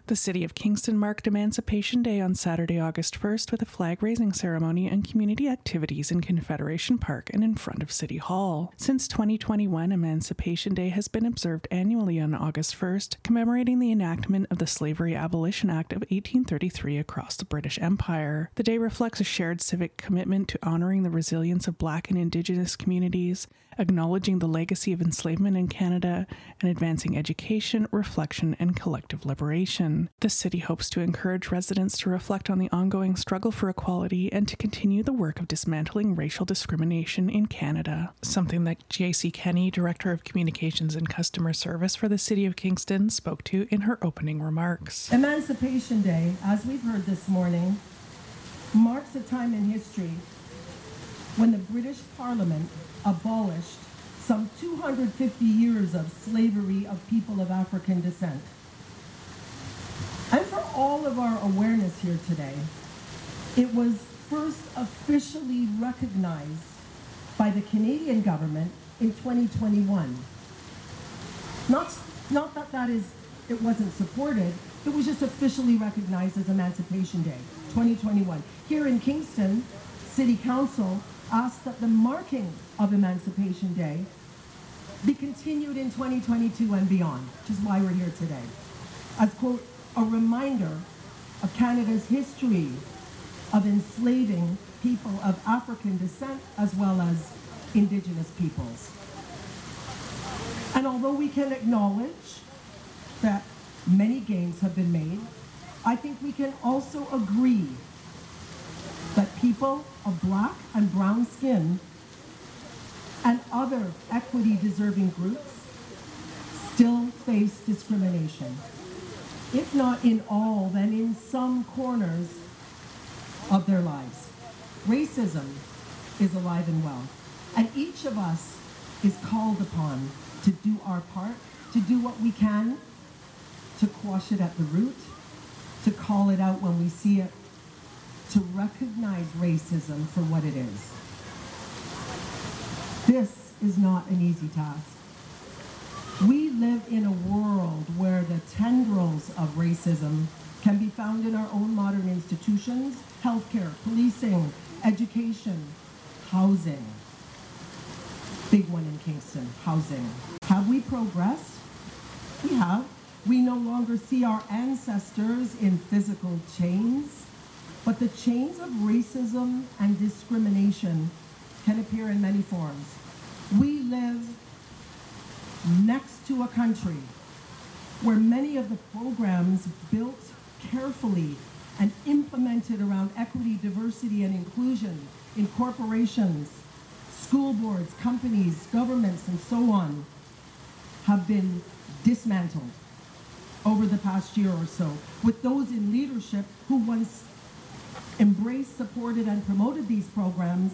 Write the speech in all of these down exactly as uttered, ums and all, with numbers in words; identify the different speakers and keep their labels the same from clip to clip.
Speaker 1: The City of Kingston marked Emancipation Day on Saturday, August first with a flag-raising ceremony and community activities in Confederation Park and in front of City Hall. Since twenty twenty-one, Emancipation Day has been observed annually on August first, commemorating the enactment of the Slavery Abolition Act of eighteen thirty-three across the British Empire. The day reflects a shared civic commitment to honoring the resilience of Black and Indigenous communities, acknowledging the legacy of enslavement in Canada, and advancing education, reflection, and collective liberation. The city hopes to encourage residents to reflect on the ongoing struggle for equality and to continue the work of dismantling racial discrimination in Canada, something that J C Kenney, Director of Communications and Customer Service for the City of Kingston, spoke to in her opening remarks.
Speaker 2: Emancipation Day, as we've heard this morning, marks a time in history when the British Parliament abolished some two hundred fifty years of slavery of people of African descent. And for all of our awareness here today, it was first officially recognized by the Canadian government in twenty twenty-one. Not, not that that is, it wasn't supported, it was just officially recognized as Emancipation Day, twenty twenty-one. Here in Kingston, City Council asked that the marking of Emancipation Day be continued in twenty twenty-two and beyond, which is why we're here today. As, quote, a reminder of Canada's history of enslaving people of African descent as well as Indigenous peoples. And although we can acknowledge that many gains have been made, I think we can also agree that people of Black and brown skin and other equity-deserving groups still face discrimination. If not in all, then in some corners of their lives. Racism is alive and well, and each of us is called upon to do our part, to do what we can to quash it at the root, to call it out when we see it, to recognize racism for what it is. This is not an easy task. We live in a world where the tendrils of racism can be found in our own modern institutions, healthcare, policing, education, housing. Big one in Kingston, housing. Have we progressed? We have. We no longer see our ancestors in physical chains, but the chains of racism and discrimination can appear in many forms. We live next to a country where many of the programs built carefully and implemented around equity, diversity, and inclusion in corporations, school boards, companies, governments, and so on have been dismantled over the past year or so, with those in leadership who once embraced, supported, and promoted these programs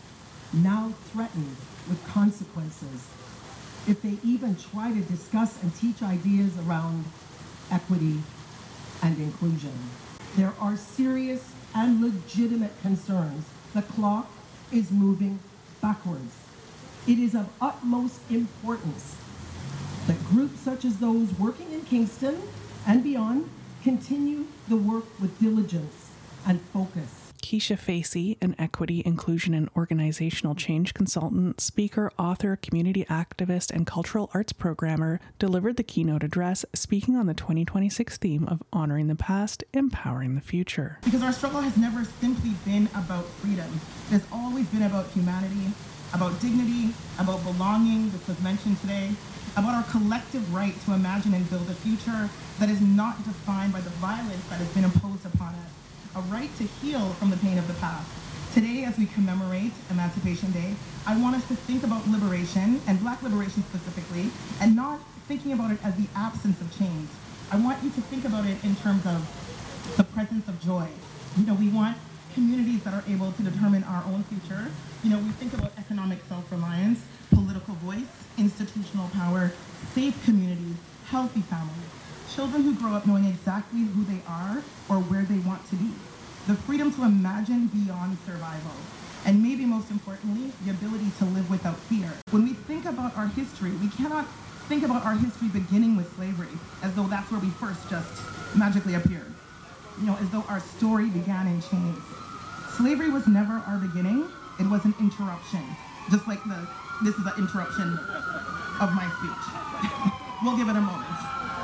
Speaker 2: now threatened with consequences if they even try to discuss and teach ideas around equity and inclusion. There are serious and legitimate concerns. The clock is moving backwards. It is of utmost importance that groups such as those working in Kingston and beyond continue the work with diligence and focus.
Speaker 1: Keisha Facey, an equity, inclusion, and organizational change consultant, speaker, author, community activist, and cultural arts programmer, delivered the keynote address, speaking on the twenty twenty-six theme of honoring the past, empowering the future.
Speaker 3: Because our struggle has never simply been about freedom. It has always been about humanity, about dignity, about belonging, which was mentioned today, about our collective right to imagine and build a future that is not defined by the violence that has been imposed upon us. A right to heal from the pain of the past. Today, as we commemorate Emancipation Day, I want us to think about liberation, and Black liberation specifically, and not thinking about it as the absence of change. I want you to think about it in terms of the presence of joy. You know, we want communities that are able to determine our own future. You know, we think about economic self-reliance, political voice, institutional power, safe communities, healthy families. Children who grow up knowing exactly who they are or where they want to be. The freedom to imagine beyond survival. And maybe most importantly, the ability to live without fear. When we think about our history, we cannot think about our history beginning with slavery, as though that's where we first just magically appeared. You know, as though our story began in chains. Slavery was never our beginning, it was an interruption. Just like the, this is an interruption of my speech. We'll give it a moment.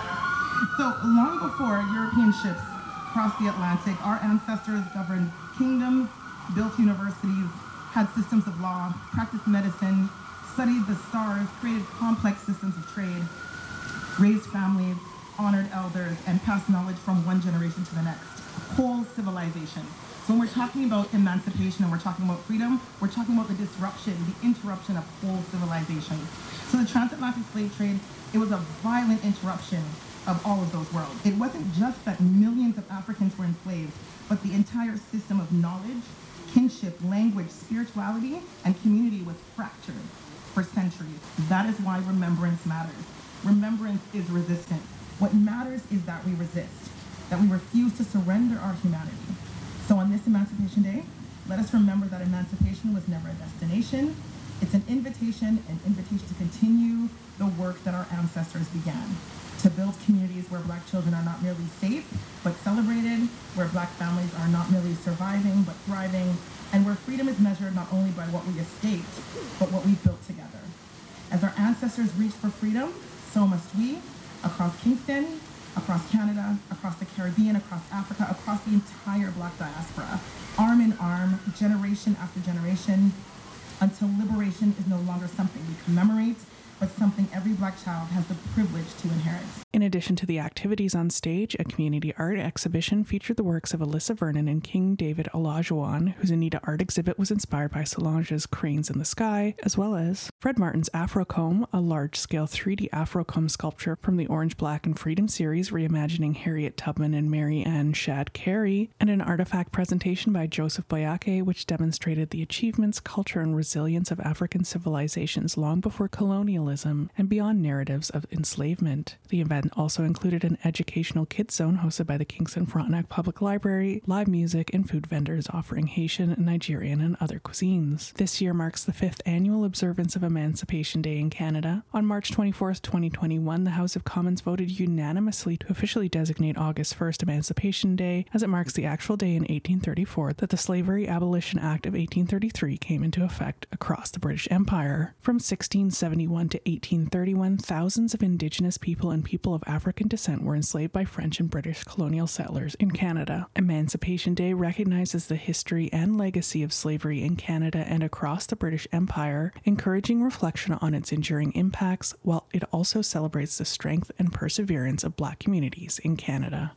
Speaker 3: So long before European ships crossed the Atlantic, our ancestors governed kingdoms, built universities, had systems of law, practiced medicine, studied the stars, created complex systems of trade, raised families, honored elders, and passed knowledge from one generation to the next. Whole civilizations. So when we're talking about emancipation and we're talking about freedom, we're talking about the disruption, the interruption of whole civilizations. So the transatlantic slave trade, it was a violent interruption of all of those worlds. It wasn't just that millions of Africans were enslaved, but the entire system of knowledge, kinship, language, spirituality, and community was fractured for centuries. That is why remembrance matters. Remembrance is resistance. What matters is that we resist, that we refuse to surrender our humanity. So on this Emancipation Day, let us remember that emancipation was never a destination. It's an invitation, an invitation to continue the work that our ancestors began, to build communities where Black children are not merely safe, but celebrated, where Black families are not merely surviving, but thriving, and where freedom is measured not only by what we escaped, but what we built together. As our ancestors reached for freedom, so must we, across Kingston, across Canada, across the Caribbean, across Africa, across the entire Black diaspora, arm in arm, generation after generation, until liberation is no longer something we commemorate, but something every Black child has the privilege to inherit.
Speaker 1: In addition to the activities on stage, a community art exhibition featured the works of Alyssa Vernon and King David Olajuwon, whose Anita art exhibit was inspired by Solange's Cranes in the Sky, as well as Fred Martin's Afrocomb, a large-scale three D Afrocomb sculpture from the Orange, Black, and Freedom series reimagining Harriet Tubman and Mary Ann Shadd Cary, and an artifact presentation by Joseph Boyake, which demonstrated the achievements, culture, and resilience of African civilizations long before colonialism and beyond narratives of enslavement. The event also included an educational kids zone hosted by the Kingston Frontenac Public Library, live music, and food vendors offering Haitian, Nigerian, and other cuisines. This year marks the fifth annual observance of Emancipation Day in Canada. On March twenty-fourth, twenty twenty-one, the House of Commons voted unanimously to officially designate August first Emancipation Day, as it marks the actual day in eighteen thirty-four that the Slavery Abolition Act of eighteen thirty-three came into effect across the British Empire. From sixteen seventy-one to eighteen thirty-one, thousands of Indigenous people and people of African descent were enslaved by French and British colonial settlers in Canada. Emancipation Day recognizes the history and legacy of slavery in Canada and across the British Empire, encouraging reflection on its enduring impacts, while it also celebrates the strength and perseverance of Black communities in Canada.